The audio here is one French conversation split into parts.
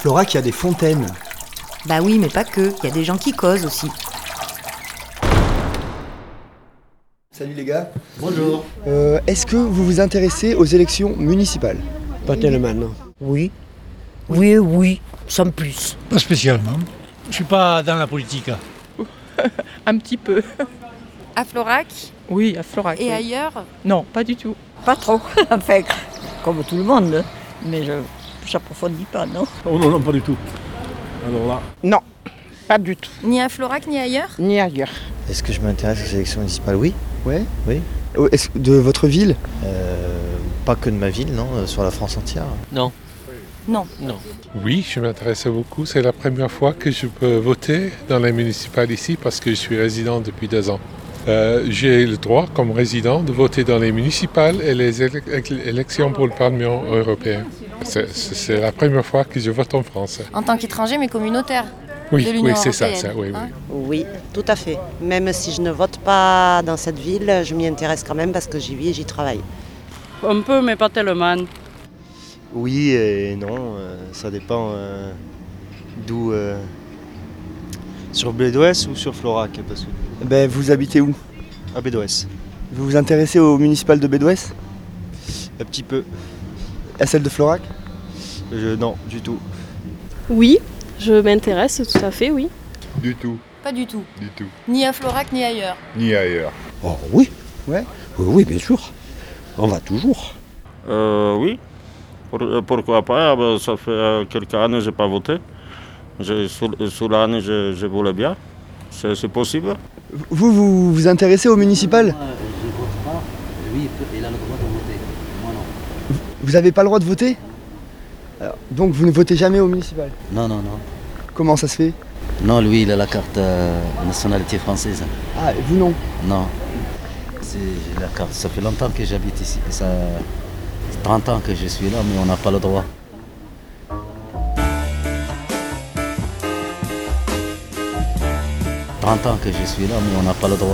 Florac, il y a des fontaines. Bah oui, mais pas que, il y a des gens qui causent aussi. Salut les gars. Bonjour. Est-ce que vous vous intéressez aux élections municipales? Pas tellement, non. Oui. Oui, sans plus. Pas spécialement. Je suis pas dans la politique. Un petit peu. À Florac Oui, à Florac. et oui. ailleurs? Non, pas du tout. Pas trop. Enfin, comme tout le monde. Mais je n'approfondis pas, non? Oh non, pas du tout. Alors là. Non, pas du tout. Ni à Florac ni ailleurs? Ni ailleurs. Est-ce que je m'intéresse aux élections municipales? Oui. Ouais. Oui. Est-ce de votre ville? Pas que de ma ville, non, sur la France entière. Non. Oui, je m'intéresse beaucoup. C'est la première fois que je peux voter dans les municipales ici parce que je suis résident depuis 2 ans. J'ai le droit, comme résident, de voter dans les municipales et les élections pour le Parlement européen. C'est la première fois que je vote en France. En tant qu'étranger mais communautaire? Oui, De l'Union c'est ça, européenne, oui. hein. Oui, tout à fait. Même si je ne vote pas dans cette ville, je m'y intéresse quand même parce que j'y vis et j'y travaille. Un peu, mais pas tellement. Oui et non, ça dépend d'où. Sur Bédoès ou sur Florac parce que... Ben, vous habitez où? À Bédoès. Vous vous intéressez aux municipales de Bédoès? Un petit peu. À celle de Florac? Non, du tout. Oui, je m'intéresse tout à fait, oui. Du tout, Pas du tout. du tout. Ni à Florac ni ailleurs? Ni ailleurs. Oh oui. Ouais. Oui, bien sûr. On va toujours. Oui. Pourquoi pas? Ça fait quelques années que je n'ai pas voté. Sous l'année, je voulais bien. C'est possible. Vous vous intéressez aux municipales? Je ne vote pas. Lui, il a le droit de voter. Moi, non. Vous n'avez pas le droit de voter? Alors, donc vous ne votez jamais aux municipales? Non. Comment ça se fait? Non, lui, il a la carte nationalité française. Ah, et vous non? Non. J'ai la carte. Ça fait longtemps que j'habite ici. Ça 30 ans que je suis là, mais on n'a pas le droit. « 30 ans que je suis là, mais on n'a pas le droit. »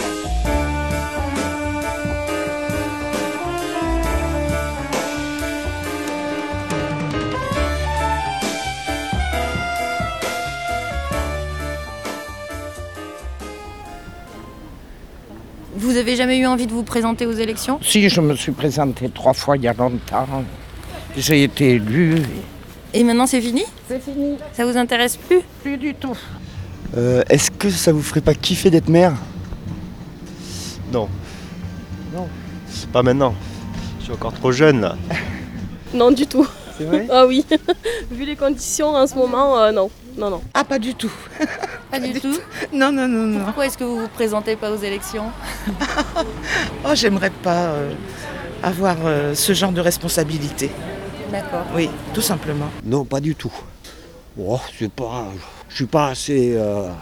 Vous avez jamais eu envie de vous présenter aux élections? Si, je me suis présenté 3 fois il y a longtemps. J'ai été élu. Et maintenant c'est fini? C'est fini. Ça vous intéresse plus? Plus du tout. Est-ce que ça vous ferait pas kiffer d'être maire? Non. Pas maintenant. Je suis encore trop jeune là. Non, du tout. C'est vrai? Ah oui. Vu les conditions en ce moment, non. Ah, pas du tout. Pas du tout? Non. Pourquoi est-ce que vous vous présentez pas aux élections? Oh, j'aimerais pas avoir ce genre de responsabilité. D'accord. Oui, tout simplement. Non, pas du tout. Oh, je suis pas assez,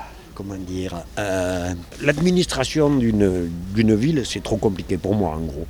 l'administration d'une ville, c'est trop compliqué pour moi, en gros.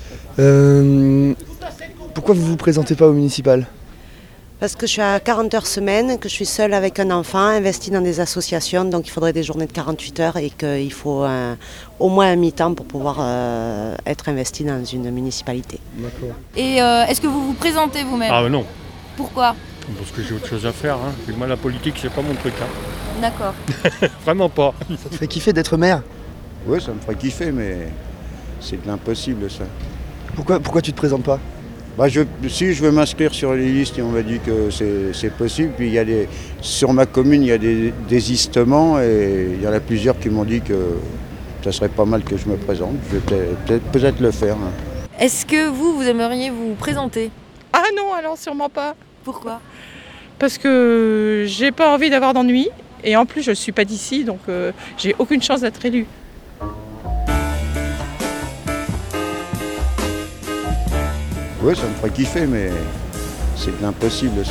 Pourquoi vous vous présentez pas aux municipales? Parce que je suis à 40 heures semaine, que je suis seule avec un enfant, investi dans des associations, donc il faudrait des journées de 48 heures et qu'il faut au moins un mi-temps pour pouvoir être investi dans une municipalité. D'accord. Et est-ce que vous vous présentez vous-même? Ah non, Pourquoi? parce que j'ai autre chose à faire. Moi, la politique, c'est pas mon truc. D'accord. Vraiment pas. Ça te fait kiffer d'être maire? Oui, ça me ferait kiffer, mais c'est de l'impossible ça. Pourquoi tu te présentes pas? Si je veux m'inscrire sur les listes, et on m'a dit que c'est possible. Puis sur ma commune, il y a des désistements et il y en a plusieurs qui m'ont dit que ça serait pas mal que je me présente. Je vais peut-être le faire. Est-ce que vous aimeriez vous présenter? Ah non, alors sûrement pas. Pourquoi? Parce que j'ai pas envie d'avoir d'ennui. Et en plus, je suis pas d'ici, donc j'ai aucune chance d'être élue. Oui, ça me ferait kiffer, mais c'est de l'impossible ça.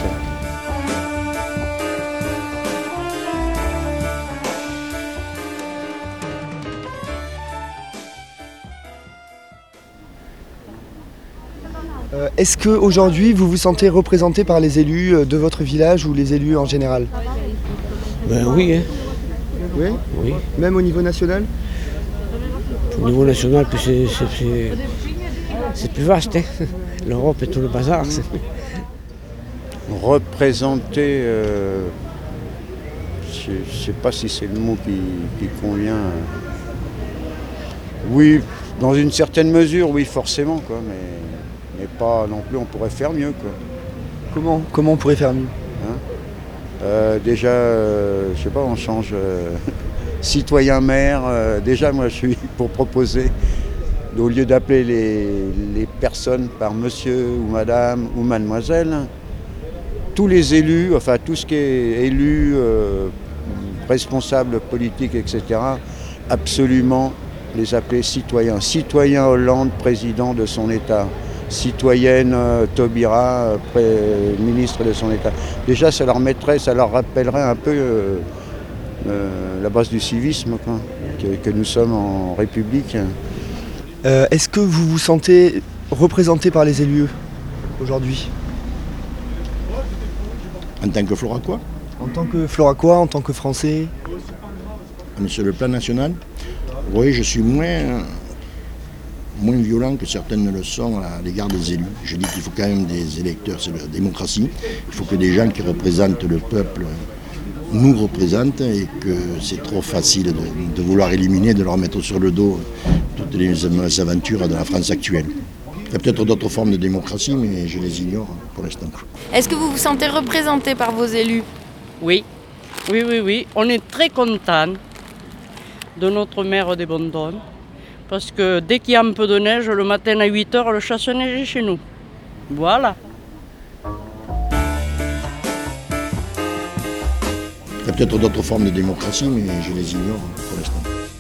Est-ce qu'aujourd'hui vous vous sentez représenté par les élus de votre village ou les élus en général? Oui, Oui. Même au niveau national? Au niveau national, c'est plus vaste. L'Europe et tout le bazar. Représenter, je ne sais pas si c'est le mot qui convient. Oui, dans une certaine mesure, oui, forcément, quoi, mais pas non plus, on pourrait faire mieux, quoi. Comment on pourrait faire mieux? Déjà, je sais pas, on change citoyen-maire. Déjà, moi, je suis pour proposer, au lieu d'appeler les personnes par monsieur ou madame ou mademoiselle, tous les élus, enfin tout ce qui est élu, responsable politique, etc., absolument les appeler citoyens. Citoyen Hollande, président de son État. Citoyenne Taubira, ministre de son État. Déjà, ça leur rappellerait un peu la base du civisme, quoi, que nous sommes en République. Est-ce que vous vous sentez représenté par les élus aujourd'hui? En tant que Floracois? En tant que Floracois, en tant que Français? Sur le plan national, oui, je suis moins violent que certaines ne le sont à l'égard des élus. Je dis qu'il faut quand même des électeurs, c'est la démocratie. Il faut que des gens qui représentent le peuple nous représentent et que c'est trop facile de vouloir éliminer, de leur mettre sur le dos toutes les aventures de la France actuelle. Il y a peut-être d'autres formes de démocratie, mais je les ignore pour l'instant. Est-ce que vous vous sentez représenté par vos élus? Oui, oui. On est très contents de notre maire des Bondones. Parce que dès qu'il y a un peu de neige, le matin à 8h, le chasse-neige est chez nous. Voilà. Il y a peut-être d'autres formes de démocratie, mais je les ignore pour l'instant.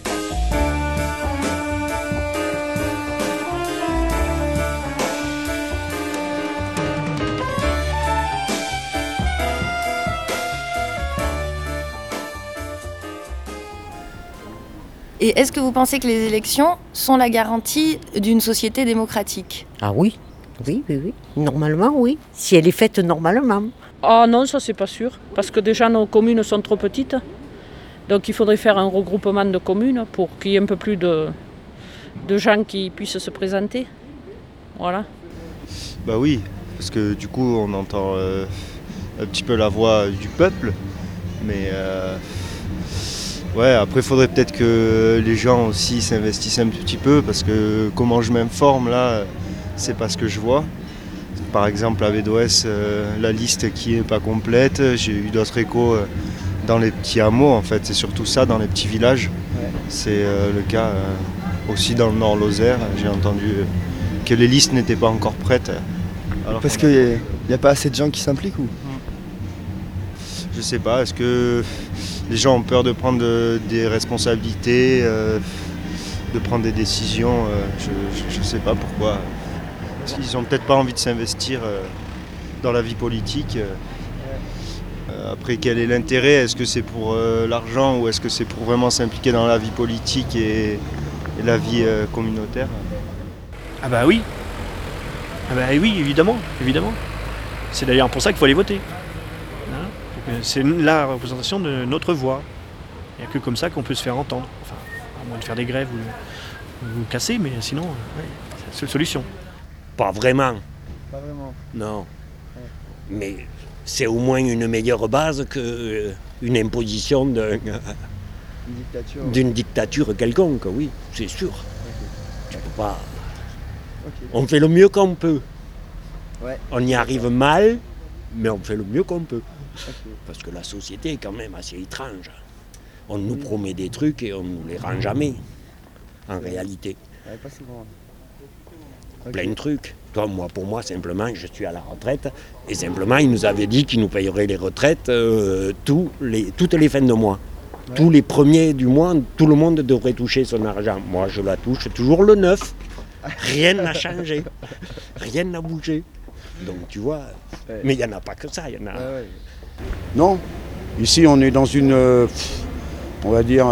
Et est-ce que vous pensez que les élections sont la garantie d'une société démocratique? Ah oui. Normalement, oui. Si elle est faite normalement. Ah non, ça c'est pas sûr. Parce que déjà nos communes sont trop petites. Donc il faudrait faire un regroupement de communes pour qu'il y ait un peu plus de gens qui puissent se présenter. Voilà. Bah oui, parce que du coup on entend un petit peu la voix du peuple. Mais ouais, après il faudrait peut-être que les gens aussi s'investissent un petit peu, parce que comment je m'informe là, c'est pas ce que je vois. Par exemple à BDOS, la liste qui n'est pas complète, j'ai eu d'autres échos dans les petits hameaux en fait, c'est surtout ça, dans les petits villages. Ouais. C'est le cas aussi dans le Nord Lozère, j'ai entendu que les listes n'étaient pas encore prêtes. Parce qu'il n'y a pas assez de gens qui s'impliquent ou? Je sais pas, est-ce que les gens ont peur de prendre des responsabilités, de prendre des décisions, je sais pas pourquoi. Parce qu'ils n'ont peut-être pas envie de s'investir dans la vie politique. Après, quel est l'intérêt? Est-ce que c'est pour l'argent ou est-ce que c'est pour vraiment s'impliquer dans la vie politique et la vie communautaire? Ah bah oui. Ah bah oui, évidemment. C'est d'ailleurs pour ça qu'il faut aller voter. C'est la représentation de notre voix. Il n'y a que comme ça qu'on peut se faire entendre. Enfin, à moins de faire des grèves ou casser, mais sinon, ouais, c'est la seule solution. Pas vraiment. Pas vraiment. Non. Ouais. Mais c'est au moins une meilleure base qu'une imposition d'une dictature quelconque, oui, c'est sûr. Okay. Tu peux pas. Okay. On fait le mieux qu'on peut. Ouais. On y arrive mal, mais on fait le mieux qu'on peut. Okay. Parce que la société est quand même assez étrange. On nous promet des trucs et on ne nous les rend jamais, en réalité. Ouais, pas souvent. Okay. Plein de trucs. Pour moi, simplement, je suis à la retraite et simplement, ils nous avaient dit qu'ils nous payeraient les retraites toutes les fins de mois. Ouais. Tous les premiers du mois, tout le monde devrait toucher son argent. Moi, je la touche toujours le 9. Rien n'a changé. Rien n'a bougé. Donc, tu vois, ouais. Mais il n'y en a pas que ça. Y en a... Ouais. Non, ici, on est dans une, on va dire,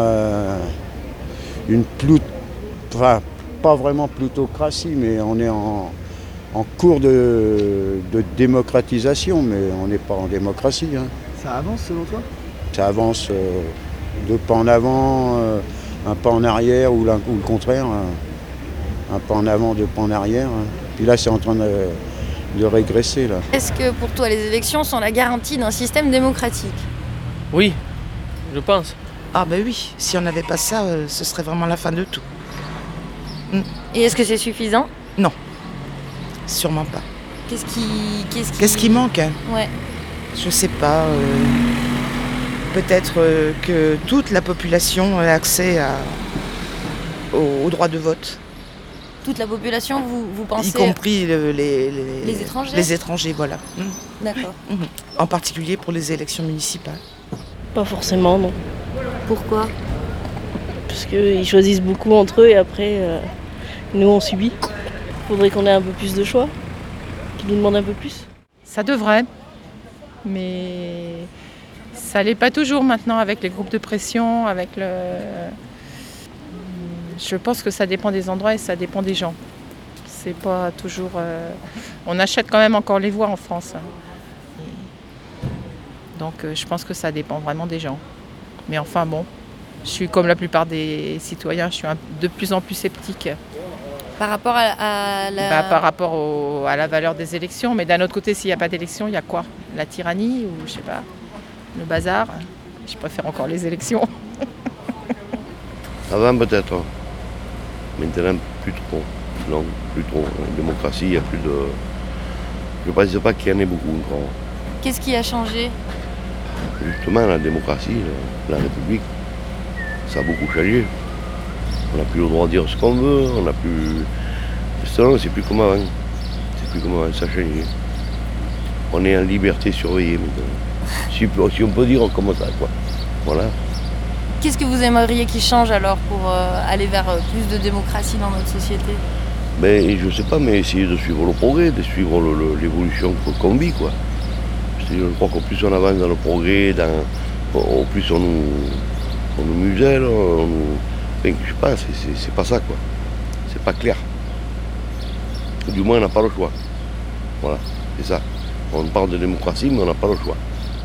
enfin, pas vraiment plutocratie, mais on est en cours de démocratisation, mais on n'est pas en démocratie. Hein. Ça avance selon toi? Ça avance 2 pas en avant, 1 pas en arrière, ou le contraire, 1 pas en avant, 2 pas en arrière. Hein. Puis là, c'est en train de régresser là. Est-ce que pour toi les élections sont la garantie d'un système démocratique? Oui, je pense. Ah ben oui, si on n'avait pas ça, ce serait vraiment la fin de tout. Et est-ce que c'est suffisant? Non, sûrement pas. Qu'est-ce qui manque, hein? Ouais. Je sais pas. Peut-être que toute la population ait accès au droit de vote. Toute la population, vous pensez? Y compris les étrangers? Les étrangers, voilà. D'accord. En particulier pour les élections municipales. Pas forcément, non. Pourquoi? Parce qu'ils choisissent beaucoup entre eux et après, nous on subit. Faudrait qu'on ait un peu plus de choix, qu'ils nous demandent un peu plus. Ça devrait, mais ça l'est pas toujours maintenant avec les groupes de pression, avec le... Je pense que ça dépend des endroits et ça dépend des gens. C'est pas toujours... On achète quand même encore les voix en France. Donc je pense que ça dépend vraiment des gens. Mais enfin bon, je suis comme la plupart des citoyens, je suis de plus en plus sceptique. Par rapport à la... Par rapport à la valeur des élections. Mais d'un autre côté, s'il n'y a pas d'élection, il y a quoi? La tyrannie ou je sais pas, le bazar? Je préfère encore les élections. Avant peut-être. Maintenant plus trop. Non, plus trop. En démocratie, il n'y a plus de... Je ne pense pas qu'il y en ait beaucoup encore. Qu'est-ce qui a changé? Justement, la démocratie, la République, ça a beaucoup changé. On n'a plus le droit de dire ce qu'on veut, on n'a plus... C'est plus comme avant. C'est plus comme avant, ça a changé. On est en liberté surveillée maintenant. Si on peut dire comme ça, quoi. Voilà. Qu'est-ce que vous aimeriez qu'il change alors pour aller vers plus de démocratie dans notre société? Ben, je sais pas, mais essayer de suivre le progrès, de suivre l'évolution qu'on vit, quoi. Je crois qu'au plus on avance dans le progrès, au plus on nous muselle, je sais pas, c'est pas ça, quoi. C'est pas clair. Du moins, on n'a pas le choix. Voilà, c'est ça. On parle de démocratie, mais on n'a pas le choix.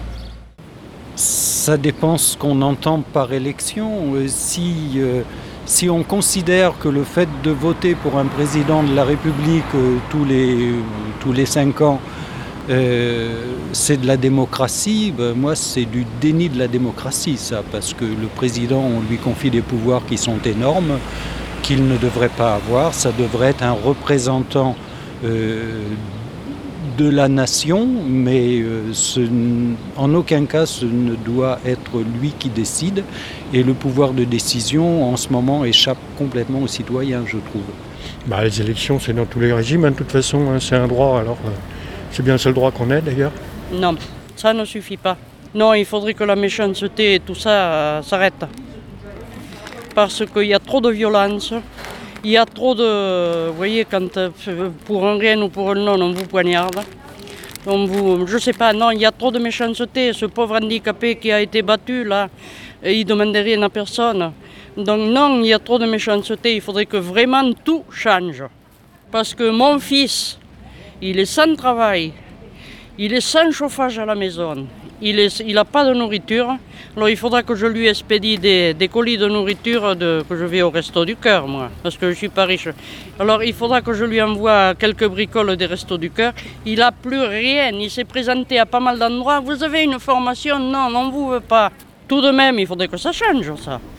Ça dépend ce qu'on entend par élection. Si on considère que le fait de voter pour un président de la République tous les 5 ans, c'est de la démocratie, moi c'est du déni de la démocratie, ça, parce que le président, on lui confie des pouvoirs qui sont énormes, qu'il ne devrait pas avoir. Ça devrait être un représentant de la nation, mais en aucun cas ce ne doit être lui qui décide, et le pouvoir de décision en ce moment échappe complètement aux citoyens, je trouve. Les élections, c'est dans tous les régimes, de toute façon, c'est un droit, alors c'est bien le seul droit qu'on ait d'ailleurs. Non, ça ne suffit pas. Non, il faudrait que la méchanceté et tout ça s'arrête. Parce qu'il y a trop de violence. Il y a trop de... Vous voyez, quand pour un rien ou pour un non, on vous poignarde. Je sais pas, non, il y a trop de méchanceté. Ce pauvre handicapé qui a été battu, là, il ne demandait rien à personne. Donc non, il y a trop de méchanceté. Il faudrait que vraiment tout change. Parce que mon fils, il est sans travail, il est sans chauffage à la maison, il n'a pas de nourriture. Alors il faudra que je lui expédie des colis de nourriture que je vais au Resto du Cœur, moi, parce que je ne suis pas riche. Alors il faudra que je lui envoie quelques bricoles des Restos du Cœur. Il n'a plus rien, il s'est présenté à pas mal d'endroits. Vous avez une formation? Non, on ne vous veut pas. Tout de même, il faudrait que ça change, ça.